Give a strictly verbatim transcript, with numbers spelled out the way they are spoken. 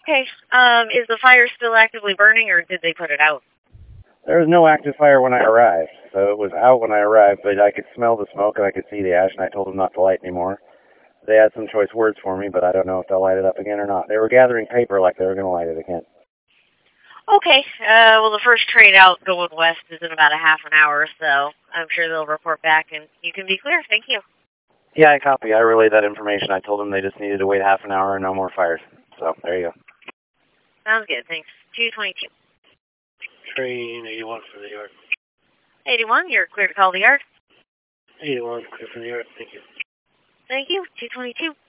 Okay. Um, is the fire still actively burning, or did they put it out? There was no active fire when I arrived, so it was out when I arrived, but I could smell the smoke and I could see the ash, and I told them not to light anymore. They had some choice words for me, but I don't know if they'll light it up again or not. They were gathering paper like they were going to light it again. Okay. Uh, well, the first train out going west is in about a half an hour, so I'm sure they'll report back, and you can be clear. Thank you. Yeah, I copy. I relayed that information. I told them they just needed to wait half an hour and no more fires. So, there you go. Sounds good. Thanks. two twenty-two. Train eighty-one for the yard. eighty-one, you're clear to call the yard. eighty-one, clear for the yard. Thank you. Thank you. two twenty-two.